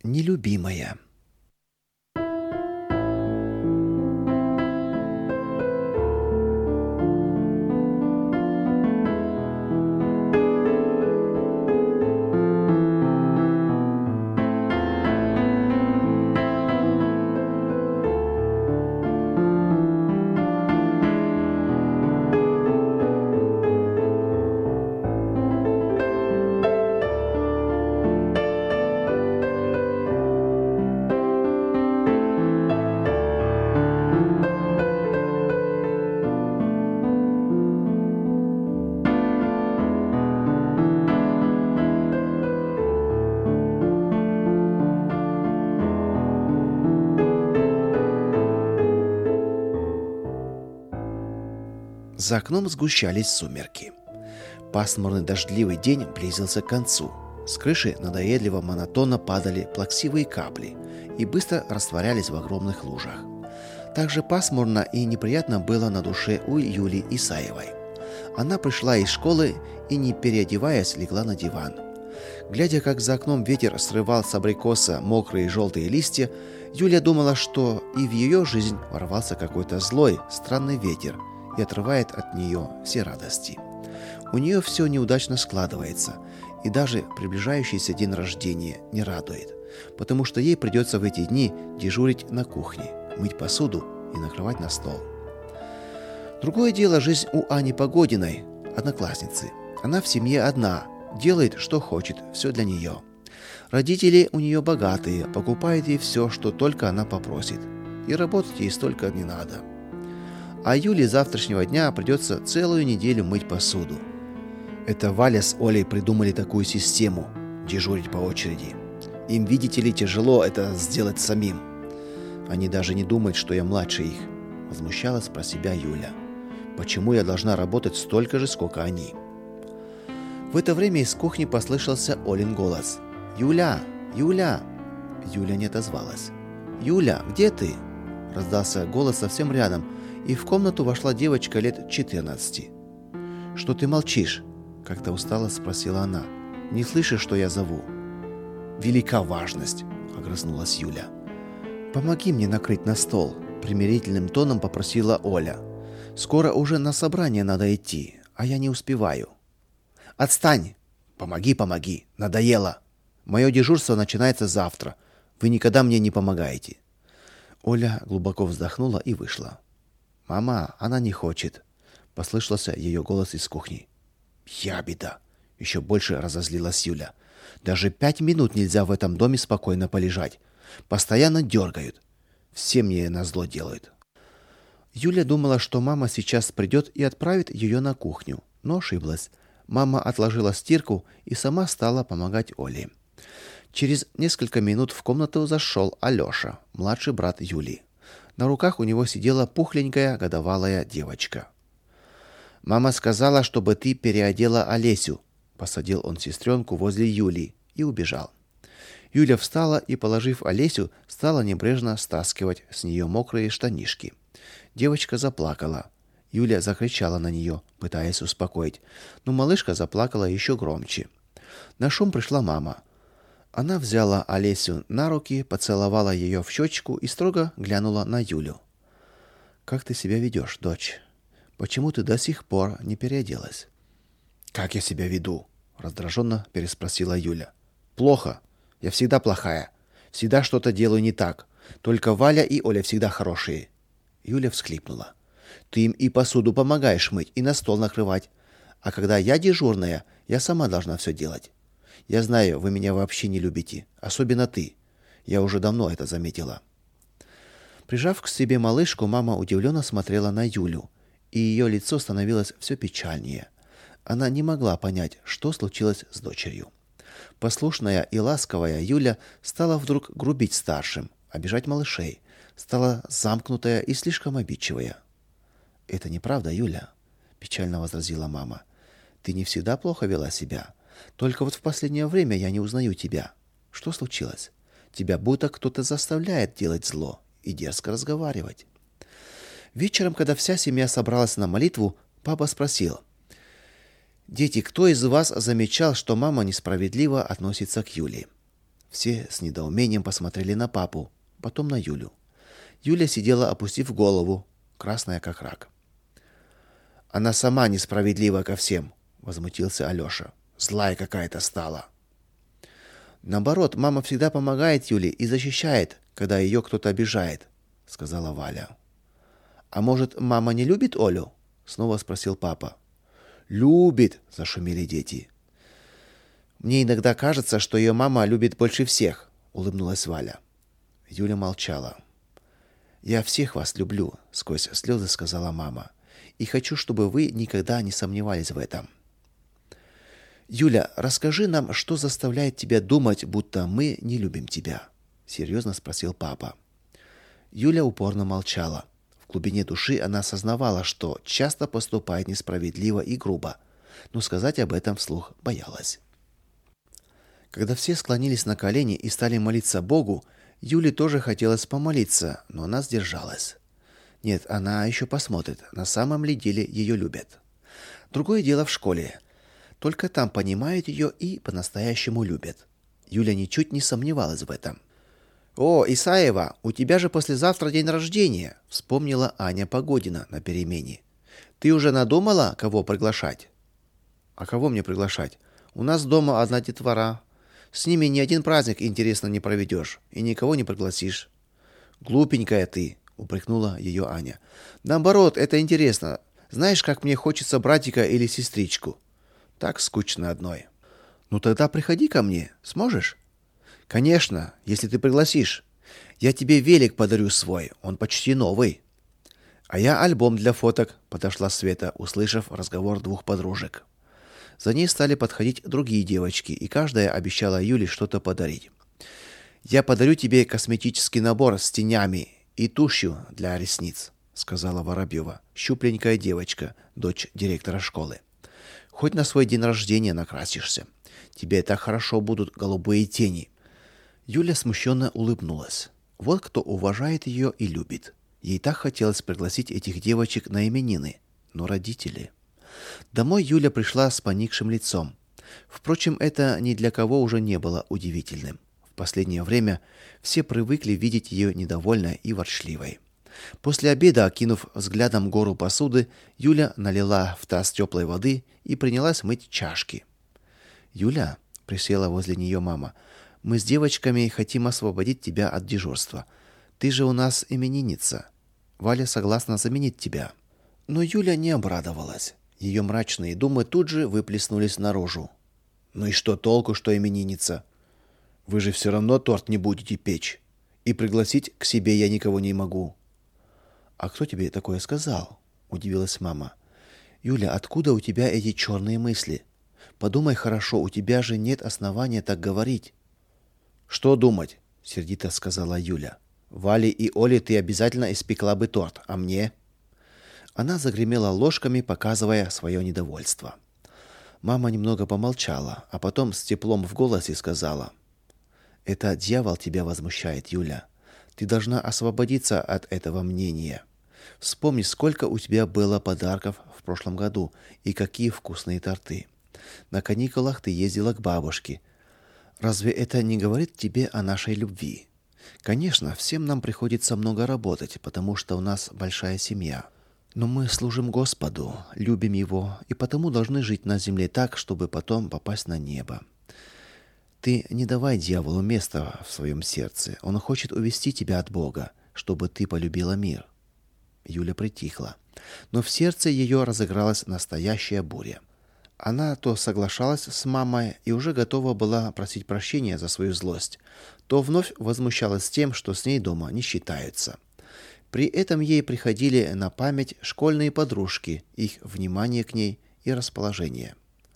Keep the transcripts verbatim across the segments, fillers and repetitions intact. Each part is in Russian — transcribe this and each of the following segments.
Нелюбимая. За окном сгущались сумерки. Пасмурный дождливый день близился к концу. С крыши надоедливо монотонно падали плаксивые капли и быстро растворялись в огромных лужах. Также пасмурно и неприятно было на душе у Юли Исаевой. Она пришла из школы и, не переодеваясь, легла на диван. Глядя, как за окном ветер срывал с абрикоса мокрые желтые листья, Юля думала, что и в ее жизнь ворвался какой-то злой, странный ветер и отрывает от нее все радости. У нее все неудачно складывается, и даже приближающийся день рождения не радует, потому что ей придется в эти дни дежурить на кухне, мыть посуду и накрывать на стол. Другое дело жизнь у Ани Погодиной, одноклассницы. Она в семье одна, делает, что хочет, все для нее. Родители у нее богатые, покупают ей все, что только она попросит, и работать ей столько не надо. А Юле с завтрашнего дня придется целую неделю мыть посуду. Это Валя с Олей придумали такую систему – дежурить по очереди. Им, видите ли, тяжело это сделать самим. Они даже не думают, что я младше их. Возмущалась про себя Юля. Почему я должна работать столько же, сколько они? В это время из кухни послышался Олин голос. «Юля! Юля!» Юля не отозвалась. «Юля, где ты?» Раздался голос совсем рядом, и в комнату вошла девочка лет четырнадцати. «Что ты молчишь?» – как-то устало спросила она. «Не слышишь, что я зову?» «Велика важность!» – огрызнулась Юля. «Помоги мне накрыть на стол», – примирительным тоном попросила Оля. «Скоро уже на собрание надо идти, а я не успеваю». «Отстань! Помоги, помоги! Надоело! Мое дежурство начинается завтра. Вы никогда мне не помогаете». Оля глубоко вздохнула и вышла. «Мама, она не хочет», — послышался ее голос из кухни. «Я беда», — еще больше разозлилась Юля. «Даже пять минут нельзя в этом доме спокойно полежать. Постоянно дергают. Все мне назло делают». Юля думала, что мама сейчас придет и отправит ее на кухню, но ошиблась. Мама отложила стирку и сама стала помогать Оле. Через несколько минут в комнату зашел Алеша, младший брат Юли. На руках у него сидела пухленькая годовалая девочка. «Мама сказала, чтобы ты переодела Олесю», — посадил он сестренку возле Юли и убежал. Юля встала и, положив Олесю, стала небрежно стаскивать с нее мокрые штанишки. Девочка заплакала. Юля закричала на нее, пытаясь успокоить, но малышка заплакала еще громче. На шум пришла мама. Она взяла Олесю на руки, поцеловала ее в щечку и строго глянула на Юлю. «Как ты себя ведешь, дочь? Почему ты до сих пор не переоделась?» «Как я себя веду?» — раздраженно переспросила Юля. «Плохо. Я всегда плохая. Всегда что-то делаю не так. Только Валя и Оля всегда хорошие». Юля всхлипнула. «Ты им и посуду помогаешь мыть, и на стол накрывать. А когда я дежурная, я сама должна все делать. Я знаю, вы меня вообще не любите. Особенно ты. Я уже давно это заметила». Прижав к себе малышку, мама удивленно смотрела на Юлю, и ее лицо становилось все печальнее. Она не могла понять, что случилось с дочерью. Послушная и ласковая Юля стала вдруг грубить старшим, обижать малышей, стала замкнутая и слишком обидчивая. «Это неправда, Юля», — печально возразила мама. «Ты не всегда плохо вела себя. Только вот в последнее время я не узнаю тебя. Что случилось? Тебя будто кто-то заставляет делать зло и дерзко разговаривать». Вечером, когда вся семья собралась на молитву, папа спросил: «Дети, кто из вас замечал, что мама несправедливо относится к Юле?» Все с недоумением посмотрели на папу, потом на Юлю. Юля сидела, опустив голову, красная как рак. Она сама несправедлива ко всем, возмутился Алёша. Злая какая-то стала. Наоборот, мама всегда помогает Юле и защищает, когда ее кто-то обижает, сказала Валя. А может, мама не любит Олю? Снова спросил папа. Любит, зашумели дети. Мне иногда кажется, что ее мама любит больше всех, улыбнулась Валя. Юля молчала. Я всех вас люблю, сквозь слезы сказала мама. И хочу, чтобы вы никогда не сомневались в этом. Юля, расскажи нам, что заставляет тебя думать, будто мы не любим тебя, серьезно спросил папа. Юля упорно молчала. В глубине души она осознавала, что часто поступает несправедливо и грубо, но сказать об этом вслух боялась. Когда все склонились на колени и стали молиться Богу, Юле тоже хотелось помолиться, но она сдержалась. Нет, она еще посмотрит, на самом ли деле ее любят. Другое дело в школе. Только там понимают ее и по-настоящему любят. Юля ничуть не сомневалась в этом. О, Исаева, у тебя же послезавтра день рождения, вспомнила Аня Погодина на перемене. Ты уже надумала, кого приглашать? А кого мне приглашать? У нас дома одна детвора. С ними ни один праздник интересно не проведешь и никого не пригласишь. Глупенькая ты, упрекнула ее Аня. Наоборот, это интересно. Знаешь, как мне хочется братика или сестричку. Так скучно одной. Ну тогда приходи ко мне, сможешь? Конечно, если ты пригласишь. Я тебе велик подарю свой, он почти новый. А я альбом для фоток, подошла Света, услышав разговор двух подружек. За ней стали подходить другие девочки, и каждая обещала Юле что-то подарить. Я подарю тебе косметический набор с тенями и тушью для ресниц, сказала Воробьева, щупленькая девочка, дочь директора школы. Хоть на свой день рождения накрасишься. Тебе так хорошо будут голубые тени. Юля смущенно улыбнулась. Вот кто уважает ее и любит. Ей так хотелось пригласить этих девочек на именины, но родители. Домой Юля пришла с поникшим лицом. Впрочем, это ни для кого уже не было удивительным. В последнее время все привыкли видеть ее недовольной и ворчливой. После обеда, окинув взглядом гору посуды, Юля налила в таз теплой воды и принялась мыть чашки. Юля, присела возле нее мама. Мы с девочками хотим освободить тебя от дежурства. Ты же у нас именинница. Валя согласна заменить тебя. Но Юля не обрадовалась. Ее мрачные думы тут же выплеснулись наружу. Ну и что толку, что именинница? Вы же все равно торт не будете печь, и пригласить к себе я никого не могу. А кто тебе такое сказал? Удивилась мама. Юля, откуда у тебя эти черные мысли? Подумай хорошо, у тебя же нет основания так говорить. Что думать? Сердито сказала Юля. Вале и Оле ты обязательно испекла бы торт, а мне? Она загремела ложками, показывая свое недовольство. Мама немного помолчала, а потом с теплом в голосе сказала: "Это дьявол тебя возмущает, Юля. Ты должна освободиться от этого мнения. Вспомни, сколько у тебя было подарков в прошлом году и какие вкусные торты. На каникулах ты ездила к бабушке. Разве это не говорит тебе о нашей любви? Конечно, всем нам приходится много работать, потому что у нас большая семья. Но мы служим Господу, любим его и потому должны жить на земле так, чтобы потом попасть на небо. Ты не давай дьяволу места в своем сердце. Он хочет увести тебя от Бога, чтобы ты полюбила мир". Юля притихла, но в сердце ее разыгралась настоящая буря. Она то соглашалась с мамой и уже готова была просить прощения за свою злость, то вновь возмущалась тем, что с ней дома не считаются. При этом ей приходили на память школьные подружки, их внимание к ней и расположение.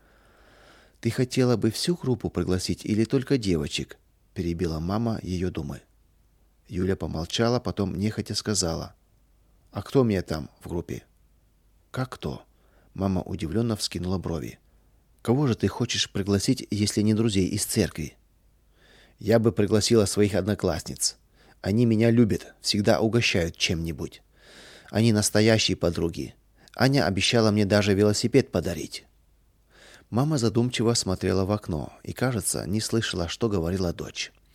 Ты хотела бы всю группу пригласить или только девочек? Перебила мама ее думы. Юля помолчала, потом нехотя сказала: "А кто мне там в группе?" "Как кто?" Мама удивленно вскинула брови. "Кого же ты хочешь пригласить, если не друзей из церкви?" "Я бы пригласила своих одноклассниц. Они меня любят, всегда угощают чем-нибудь. Они настоящие подруги. Аня обещала мне даже велосипед подарить". Мама задумчиво смотрела в окно и, кажется, не слышала, что говорила дочь.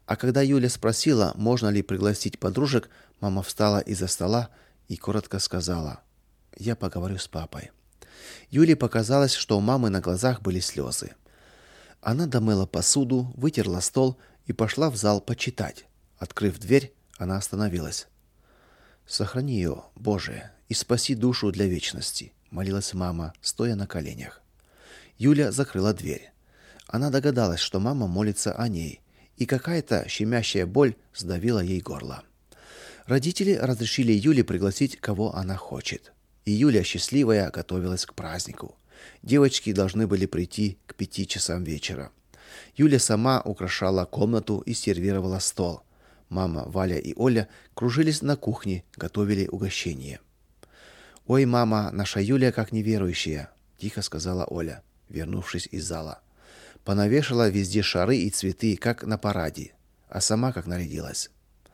А когда Юля спросила, можно ли пригласить подружек, мама встала из-за стола и коротко сказала: «Я поговорю с папой». Юле показалось, что у мамы на глазах были слезы. Она домыла посуду, вытерла стол и пошла в зал почитать. Открыв дверь, она остановилась. «Сохрани ее, Боже, и спаси душу для вечности», — молилась мама, стоя на коленях. Юля закрыла дверь. Она догадалась, что мама молится о ней, и какая-то щемящая боль сдавила ей горло. Родители разрешили Юле пригласить, кого она хочет. И Юля, счастливая, готовилась к празднику. Девочки должны были прийти к пяти часам вечера. Юля сама украшала комнату и сервировала стол. Мама, Валя и Оля кружились на кухне, готовили угощение. «Ой, мама, наша Юля как неверующая», — тихо сказала Оля, вернувшись из зала. Понавешала везде шары и цветы, как на параде, а сама как нарядилась.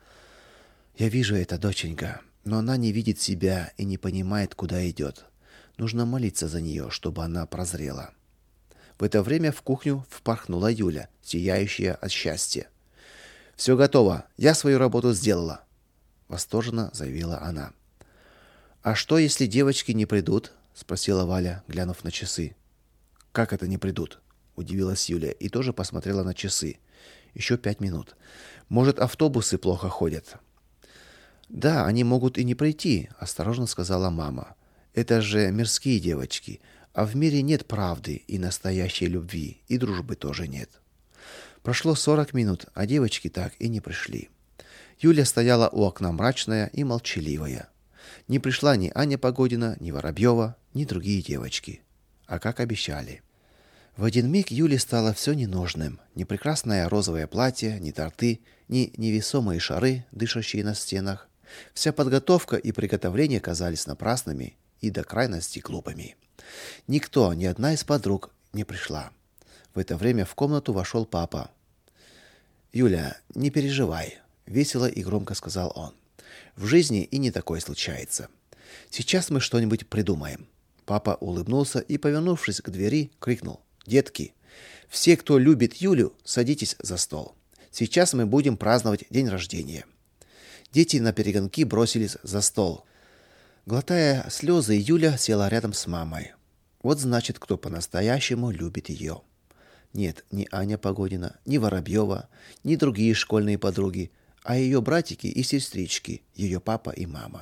«Я вижу это, доченька, но она не видит себя и не понимает, куда идет. Нужно молиться за нее, чтобы она прозрела». В это время в кухню впорхнула Юля, сияющая от счастья. «Все готово, я свою работу сделала», — восторженно заявила она. «А что, если девочки не придут?» — спросила Валя, глянув на часы. «Как это не придут?» — удивилась Юля и тоже посмотрела на часы. «Еще пять минут. Может, автобусы плохо ходят?» «Да, они могут и не прийти», — осторожно сказала мама. «Это же мирские девочки, а в мире нет правды и настоящей любви, и дружбы тоже нет». Прошло сорок минут, а девочки так и не пришли. Юля стояла у окна мрачная и молчаливая. Не пришла ни Аня Погодина, ни Воробьева, ни другие девочки. А как обещали. В один миг Юле стало все ненужным. Ни прекрасное розовое платье, ни торты, ни невесомые шары, дышащие на стенах. Вся подготовка и приготовление казались напрасными и до крайности глупыми. Никто, ни одна из подруг не пришла. В это время в комнату вошел папа. «Юля, не переживай», — весело и громко сказал он. «В жизни и не такое случается. Сейчас мы что-нибудь придумаем». Папа улыбнулся и, повернувшись к двери, крикнул: «Детки, все, кто любит Юлю, садитесь за стол. Сейчас мы будем праздновать день рождения». Дети наперегонки бросились за стол. Глотая слезы, Юля села рядом с мамой. Вот значит, кто по-настоящему любит ее. Нет, ни Аня Погодина, ни Воробьева, ни другие школьные подруги, а ее братики и сестрички, ее папа и мама.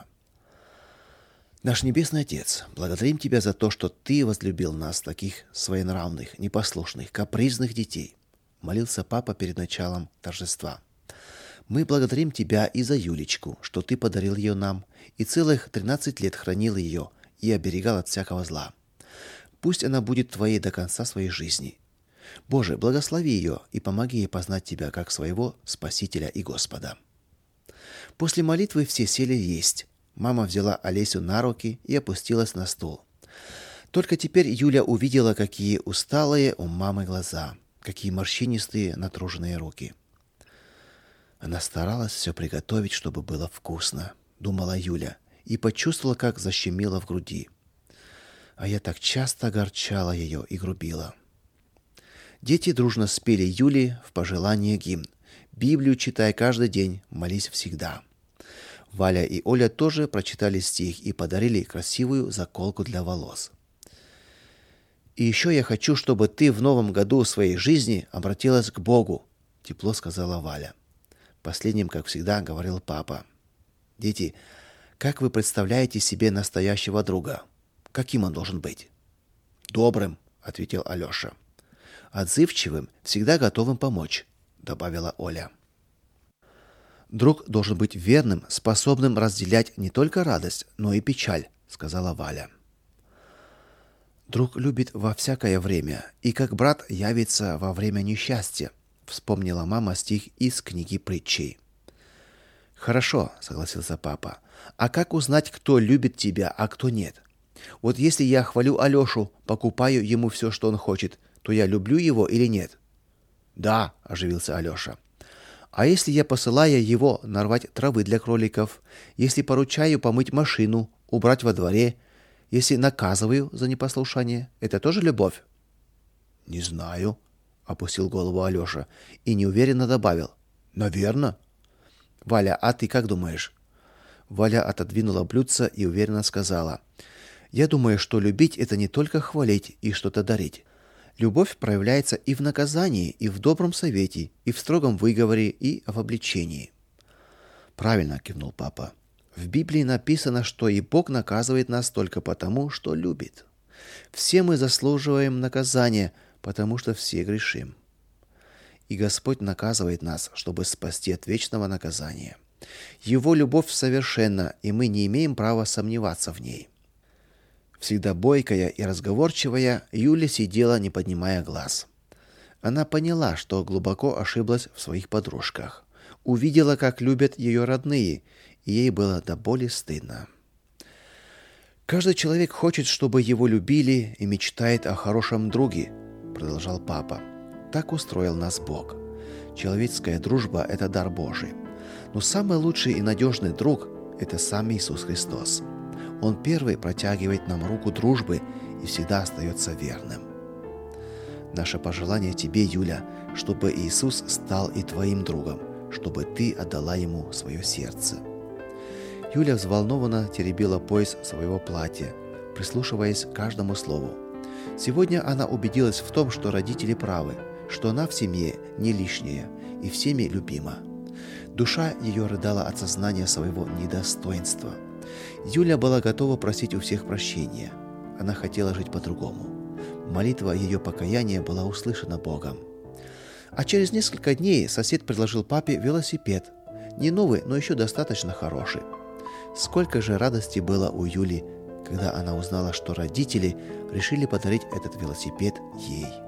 «Наш Небесный Отец, благодарим Тебя за то, что Ты возлюбил нас, таких своенравных, непослушных, капризных детей», — молился папа перед началом торжества. «Мы благодарим Тебя и за Юлечку, что Ты подарил ее нам, и целых тринадцать лет хранил ее и оберегал от всякого зла. Пусть она будет Твоей до конца своей жизни. Боже, благослови ее и помоги ей познать Тебя как своего Спасителя и Господа». После молитвы все сели есть. Мама взяла Олесю на руки и опустилась на стул. Только теперь Юля увидела, какие усталые у мамы глаза, какие морщинистые натруженные руки. Она старалась все приготовить, чтобы было вкусно, думала Юля, и почувствовала, как защемило в груди. А я так часто огорчала ее и грубила. Дети дружно спели Юле в пожелание гимн. Библию читай каждый день, молись всегда. Валя и Оля тоже прочитали стих и подарили красивую заколку для волос. «И еще я хочу, чтобы ты в новом году своей жизни обратилась к Богу», — тепло сказала Валя. Последним, как всегда, говорил папа. «Дети, как вы представляете себе настоящего друга? Каким он должен быть?» «Добрым», — ответил Алеша. «Отзывчивым, всегда готовым помочь», — добавила Оля. «Друг должен быть верным, способным разделять не только радость, но и печаль», — сказала Валя. «Друг любит во всякое время, и как брат явится во время несчастья», — вспомнила мама стих из книги притчей. «Хорошо», — согласился папа. «А как узнать, кто любит тебя, а кто нет? Вот если я хвалю Алешу, покупаю ему все, что он хочет, то я люблю его или нет?» «Да», — оживился Алеша. «А если я посылаю его нарвать травы для кроликов, если поручаю помыть машину, убрать во дворе, если наказываю за непослушание, это тоже любовь?» «Не знаю», — опустил голову Алеша и неуверенно добавил. Наверно. Валя, а ты как думаешь? Валя отодвинула блюдце и уверенно сказала: я думаю, что любить — это не только хвалить и что-то дарить. Любовь проявляется и в наказании, и в добром совете, и в строгом выговоре, и в обличении. Правильно, кивнул папа. В Библии написано, что и Бог наказывает нас только потому, что любит. Все мы заслуживаем наказания, потому что все грешим. И Господь наказывает нас, чтобы спасти от вечного наказания. Его любовь совершенна, и мы не имеем права сомневаться в ней. Всегда бойкая и разговорчивая, Юля сидела, не поднимая глаз. Она поняла, что глубоко ошиблась в своих подружках. Увидела, как любят ее родные, и ей было до боли стыдно. Каждый человек хочет, чтобы его любили, и мечтает о хорошем друге, продолжал папа. Так устроил нас Бог. Человеческая дружба — это дар Божий. Но самый лучший и надежный друг — это сам Иисус Христос. Он первый протягивает нам руку дружбы и всегда остается верным. Наше пожелание тебе, Юля, чтобы Иисус стал и твоим другом, чтобы ты отдала ему свое сердце. Юля взволнованно теребила пояс своего платья, прислушиваясь к каждому слову. Сегодня она убедилась в том, что родители правы, что она в семье не лишняя и всеми любима. Душа ее рыдала от сознания своего недостоинства. Юля была готова просить у всех прощения. Она хотела жить по-другому. Молитва ее покаяния была услышана Богом. А через несколько дней сосед предложил папе велосипед. Не новый, но еще достаточно хороший. Сколько же радости было у Юли, когда она узнала, что родители решили подарить этот велосипед ей.